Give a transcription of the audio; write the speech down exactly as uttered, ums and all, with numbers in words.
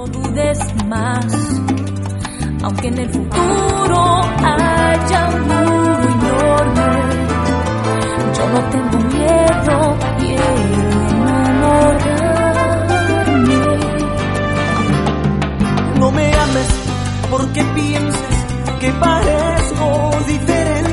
dudes más, aunque en el futuro haya un muro enorme, yo no tengo miedo, quiero enamorarme. No me ames porque pienses que parezco diferente.